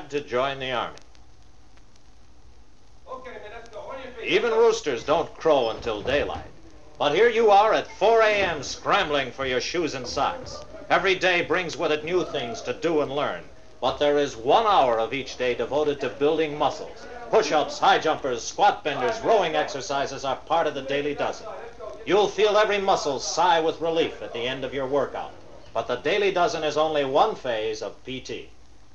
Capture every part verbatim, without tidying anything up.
glad to join the Army. Okay, man, let's go. On your feet. Even roosters don't crow until daylight. But here you are at four a m scrambling for your shoes and socks. Every day brings with it new things to do and learn. But there is one hour of each day devoted to building muscles. Push-ups, high jumpers, squat benders, rowing exercises are part of the daily dozen. You'll feel every muscle sigh with relief at the end of your workout. But the daily dozen is only one phase of P T.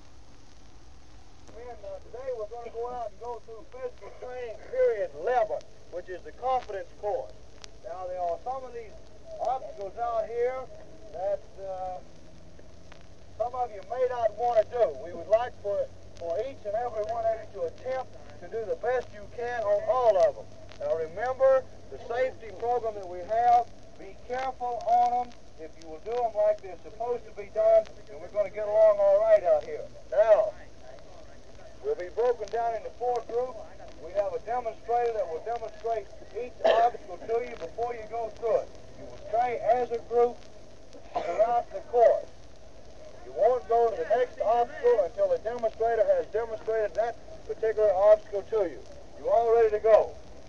Men, uh, today we're going to go out and go through physical training period eleven, which is the confidence course. Now, there are some of these obstacles out here that uh, some of you may not want to do. We would like for, for each and every one of you to attempt to do the best you can on all of them. Now, remember the safety program that we have. Be careful on them. If you will do them like they're supposed to be done, then we're going to get along all right out here. Now, we'll be broken down into four groups. We have a demonstrator that will demonstrate each obstacle to you before you go through it. You will stay as a group throughout the course. You won't go to the next obstacle until the demonstrator has demonstrated that particular obstacle to you. You all ready to go?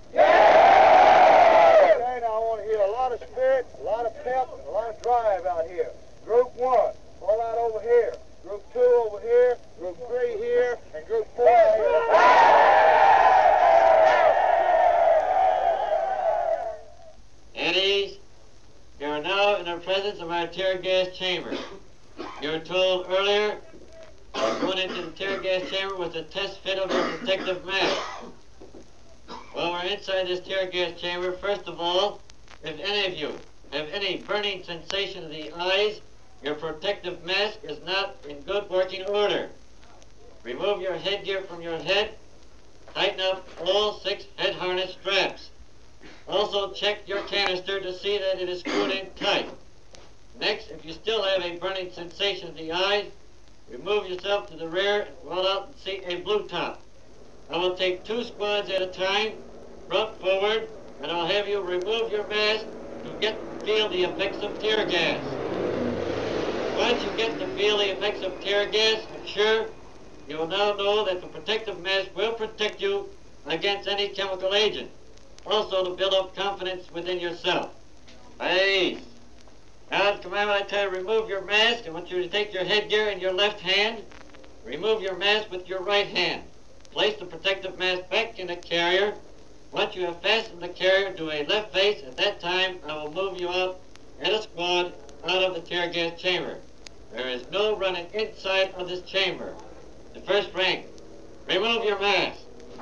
Yeah! Okay, now I want to hear a lot of spirit, a lot of pep, and a lot of drive out here. Group one, pull out over here. Group two over here. Group three here. And group four here. Eddies, you are now in the presence of our tear gas chamber. You were told earlier that going into the tear gas chamber was a test fit of your protective mask. Well, we're inside this tear gas chamber. First of all, if any of you have any burning sensation of the eyes, your protective mask is not in good working order. Remove your headgear from your head. Tighten up all six head harness straps. Also check your canister to see that it is screwed in tight. Next, if you still have a burning sensation of the eyes, remove yourself to the rear and roll out and see a blue top. I will take two squads at a time, front forward, and I'll have you remove your mask to get to feel the effects of tear gas. Once you get to feel the effects of tear gas, I'm sure you will now know that the protective mask will protect you against any chemical agent. Also to build up confidence within yourself. Please. Now, command, I tell you, remove your mask. I want you to take your headgear in your left hand. Remove your mask with your right hand. Place the protective mask back in the carrier. Once you have fastened the carrier to a left face, at that time I will move you out in a squad out of the tear gas chamber. There is no running inside of this chamber. The first rank, remove your mask.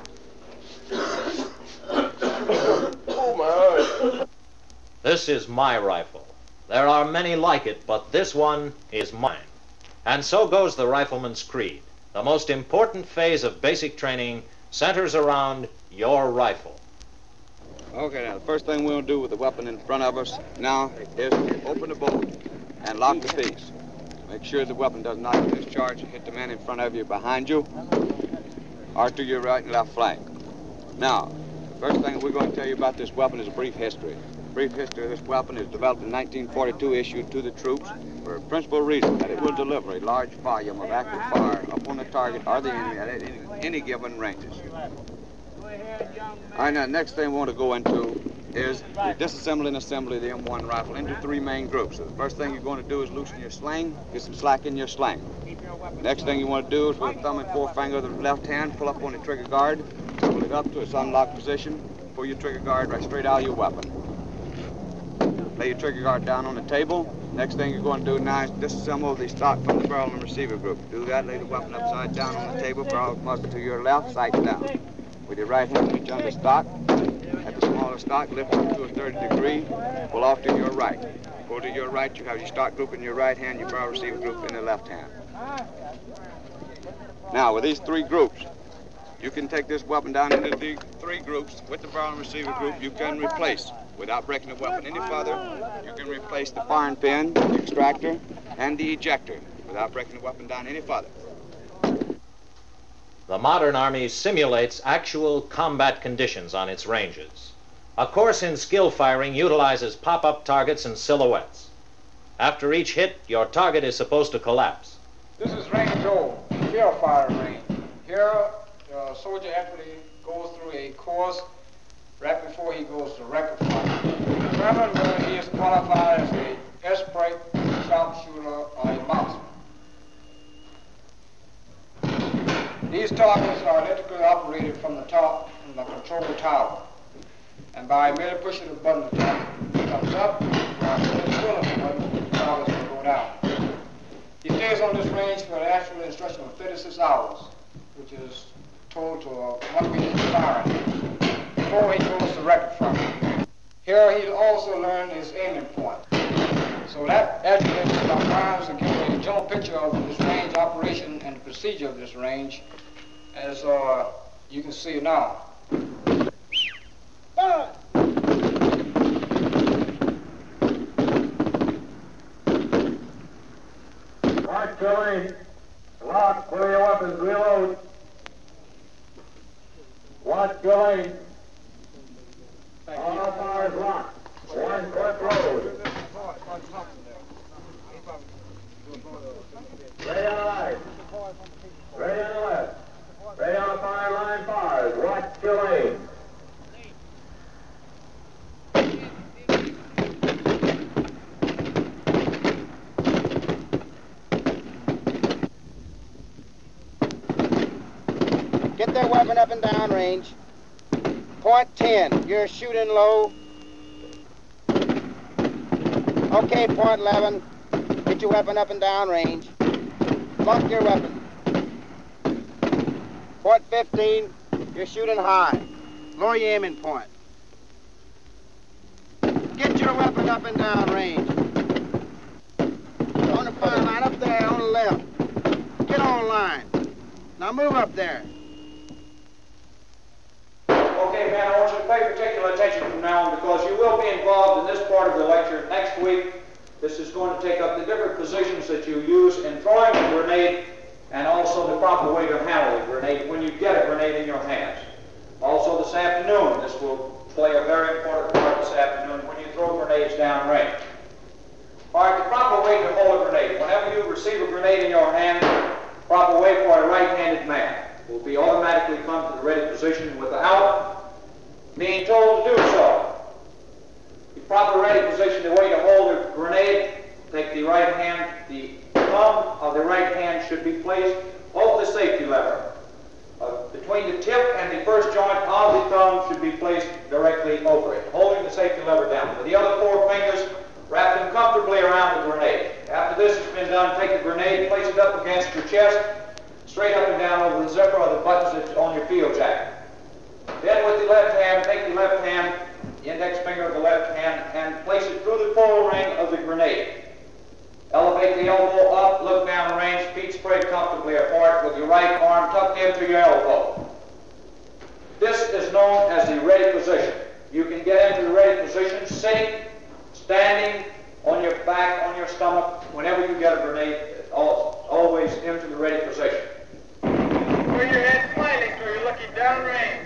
Oh, my eyes. This is my rifle. There are many like it, but this one is mine. And so goes the rifleman's creed. The most important phase of basic training centers around your rifle. Okay, now the first thing we'll do with the weapon in front of us now is to open the bolt and lock the piece. Make sure the weapon does not discharge and hit the man in front of you, behind you, or to your right and left flank. Now, the first thing we're going to tell you about this weapon is a brief history. A brief history of this weapon is developed in nineteen forty-two, issued to the troops for a principal reason that it will deliver a large volume of active fire upon the target or the enemy at any, any given ranges. All right, now, the next thing we want to go into is the disassemble and assembly of the M one rifle into three main groups. So the first thing you're going to do is loosen your sling, get some slack in your sling. Next thing you want to do is with the thumb and forefinger of the left hand, pull up on the trigger guard, pull it up to its unlocked position, pull your trigger guard right straight out of your weapon. Lay your trigger guard down on the table. Next thing you're going to do now is disassemble the stock from the barrel and receiver group. Do that, lay the weapon upside down on the table, barrel muzzle to your left, sights down. With your right hand, reach under stock. At the smaller stock, lift up to a thirty degree, pull off to your right. Pull to your right, you have your stock group in your right hand, your barrel receiver group in the left hand. Now, with these three groups, you can take this weapon down into the three groups. With the barrel and receiver group, you can replace, without breaking the weapon any further, you can replace the firing pin, the extractor, and the ejector, without breaking the weapon down any further. The modern Army simulates actual combat conditions on its ranges. A course in skill firing utilizes pop-up targets and silhouettes. After each hit, your target is supposed to collapse. This is range O, skill fire range. Here, the soldier actually goes through a course right before he goes to record flight. Determined whether he is qualified as a S-break, sharpshooter, or a marksman. These targets are electrically operated from the top in the control tower. And by merely pushing the button, the top comes up, while pulling the button, the targets will go down. He stays on this range for an actual instruction of thirty-six hours, which is told to a one-minute firing before he goes to record flight. Here he'll also learn his aiming point. So that educates the primes to give a general picture of this range operation and the procedure of this range, as uh, you can see now. Mark Billy, lock, clear your weapons, reload. Watch your lane. All fires locked. One foot road. Ready on the right. Ready on the left. Ready on the fire line fires. Watch your lane. Get their weapon up and down range. Point ten, you're shooting low. Okay, point eleven, get your weapon up and down range. Lock your weapon. Point fifteen, you're shooting high. Lower your aiming point. Get your weapon up and down range. On the fire line, up there on the left. Get on line. Now move up there. Okay, man, I want you to pay particular attention from now on because you will be involved in this part of the lecture next week. This is going to take up the different positions that you use in throwing a grenade and also the proper way to handle a grenade when you get a grenade in your hands. Also this afternoon, this will play a very important part this afternoon when you throw grenades downrange. All right, the proper way to hold a grenade. Whenever you receive a grenade in your hand, proper way for a right-handed man will be automatically come to the ready position without being told to do so. The proper ready position, the way to hold a grenade, take the right hand, the thumb of the right hand should be placed over the safety lever. Uh, between the tip and the first joint of the thumb should be placed directly over it, holding the safety lever down. With the other four fingers, wrap them comfortably around the grenade. After this has been done, take the grenade, place it up against your chest, straight up and down over the zipper of the buttons that's on your field jacket. Then with the left hand, take the left hand, the index finger of the left hand, and place it through the full ring of the grenade. Elevate the elbow up, look down range, feet spread comfortably apart with your right arm tucked into your elbow. This is known as the ready position. You can get into the ready position sitting, standing, on your back, on your stomach, whenever you get a grenade, always into the ready position. Put your head smiling so you're looking downrange.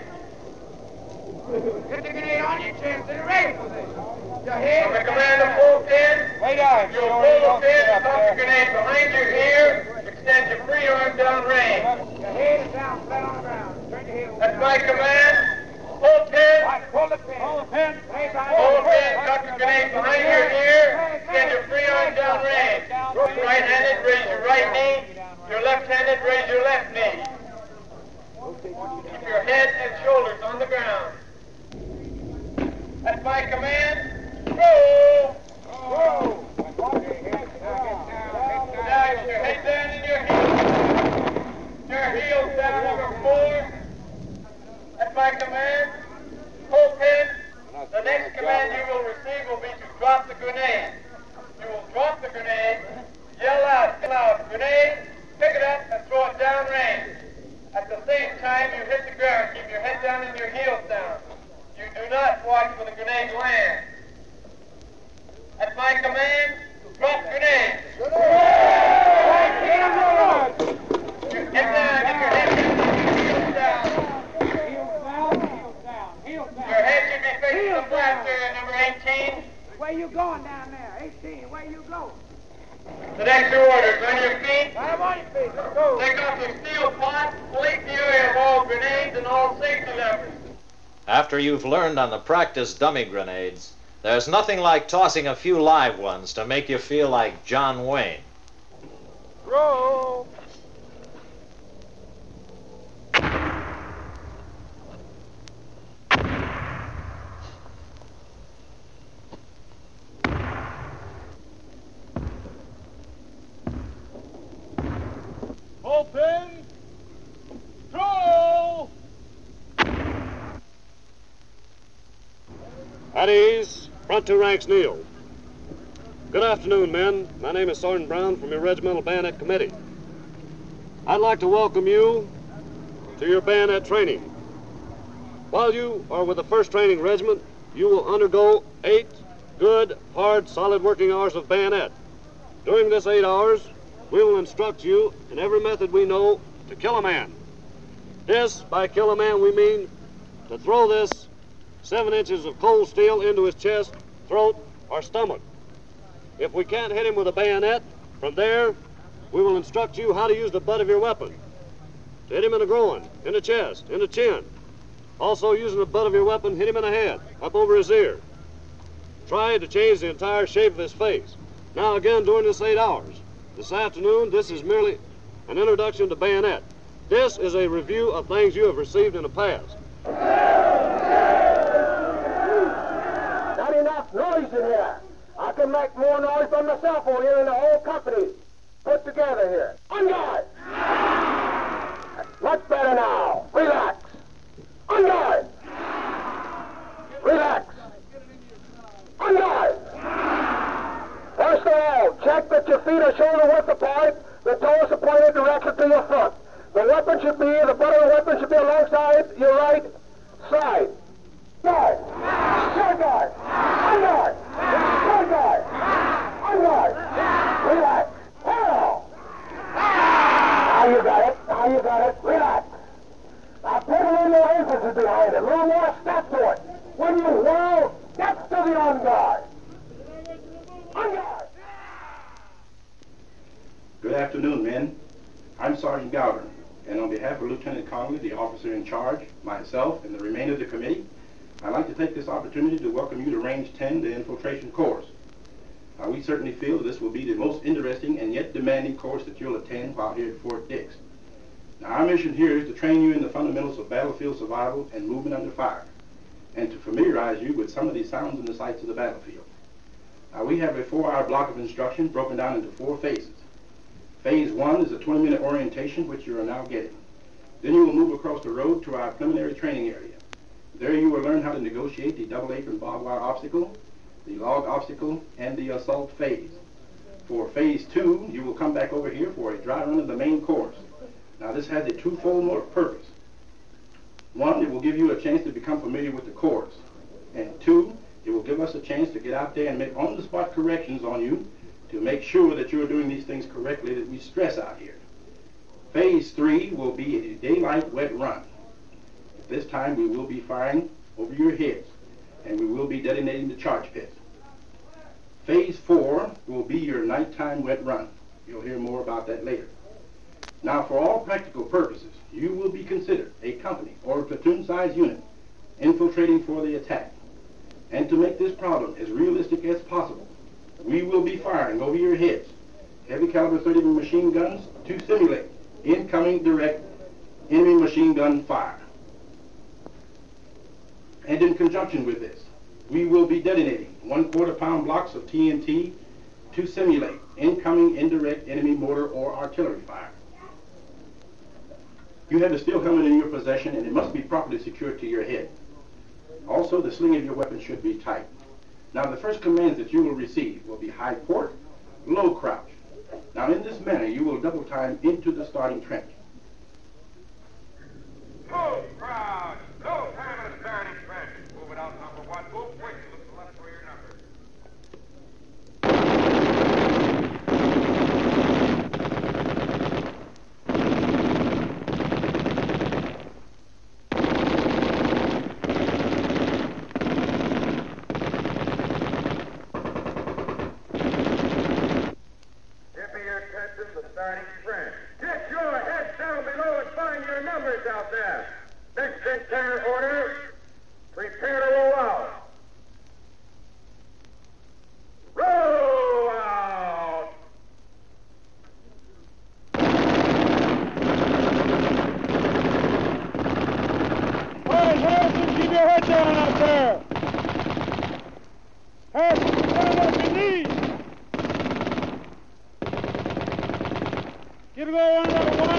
Get the grenade on your chest in the ready position. Your head. From the command of full pin, Way down. you'll pull the pin, tuck the grenade behind your ear, extend your free arm downrange. Your head is down, flat on the ground. Turn your head over. That's my command. Full pin. Right, pull the pin. Pull the pin. Full pin, tuck the grenade behind your ear, extend your free arm downrange. You're right-handed, raise your right knee. You're left-handed, raise your left knee. Keep your head and shoulders on the ground. That's my command. Roll! Whoa. Now get your head down and your heels. Your heels down over four. That's my command. Full pin. The next command you will receive will be to drop the grenade. You will drop the grenade, yell out, yell out, grenade, pick it up and throw it downrange. At the same time you hit the ground, keep your head down and your heels down. You do not watch when the grenade lands. At my command, drop grenade. You get down, get your head down, get your heels down. Your head should be facing the blaster, number eighteen. Where you going down there? eighteen, where you go? The next order, on your feet. I'm on your feet. Let's go. Take off your steel pot, police the area of all grenades and all safety levers. After you've learned on the practice dummy grenades, there's nothing like tossing a few live ones to make you feel like John Wayne. Roll. Open. Throw. At ease. Front two ranks kneel. Good afternoon, men. My name is Sergeant Brown from your Regimental Bayonet Committee. I'd like to welcome you to your bayonet training. While you are with the first Training Regiment, you will undergo eight good, hard, solid working hours of bayonet. During this eight hours, we will instruct you in every method we know to kill a man. This, by kill a man, we mean to throw this seven inches of cold steel into his chest, throat, or stomach. If we can't hit him with a bayonet, from there, we will instruct you how to use the butt of your weapon. To hit him in the groin, in the chest, in the chin. Also, using the butt of your weapon, hit him in the head, up over his ear. Try to change the entire shape of his face. Now, again, during this eight hours. This afternoon, this is merely an introduction to bayonet. This is a review of things you have received in the past. Not enough noise in here. I can make more noise by myself on here than the whole company put together here. On guard! Much better now. Relax. On guard! Relax. On guard! First of all, check that your feet are shoulder width apart, the toes are pointed directly to your front. The weapon should be, the butt of the weapon should be alongside your right side. Guard! Sure guard! On guard! Sure guard! On guard! Relax. Now! Now you got it. Now you got it. Relax. Now put a little emphasis behind it. A little more step to it. When you whirl, step to the on guard. On guard! Good afternoon, men. I'm Sergeant Gowder, and on behalf of Lieutenant Conley, the officer in charge, myself, and the remainder of the committee, I'd like to take this opportunity to welcome you to Range ten, the infiltration course. Uh, we certainly feel this will be the most interesting and yet demanding course that you'll attend while here at Fort Dix. Now, our mission here is to train you in the fundamentals of battlefield survival and movement under fire, and to familiarize you with some of the sounds and the sights of the battlefield. Now, we have a four-hour block of instruction broken down into four phases. Phase one is a twenty-minute orientation, which you are now getting. Then you will move across the road to our preliminary training area. There you will learn how to negotiate the double apron barbed wire obstacle, the log obstacle, and the assault phase. For phase two, you will come back over here for a dry run of the main course. Now, this has a twofold purpose. One, it will give you a chance to become familiar with the course. And two, it will give us a chance to get out there and make on-the-spot corrections on you to make sure that you're doing these things correctly that we stress out here. Phase three will be a daylight wet run. At this time, we will be firing over your heads, and we will be detonating the charge pit. Phase four will be your nighttime wet run. You'll hear more about that later. Now, for all practical purposes, you will be considered a company or a platoon-sized unit infiltrating for the attack. And to make this problem as realistic as possible, we will be firing over your heads heavy caliber thirty machine guns to simulate incoming direct enemy machine gun fire. And in conjunction with this, we will be detonating one quarter pound blocks of T N T to simulate incoming indirect enemy mortar or artillery fire. You have the steel helmet in your possession, and it must be properly secured to your head. Also, the sling of your weapon should be tight. Now, the first commands that you will receive will be high port, low crouch. Now, in this manner, you will double time into the starting trench. Low crouch! Low time in the starting trench. Move it out, number one. Move quick. Look to the left for your number. Get go under the wire.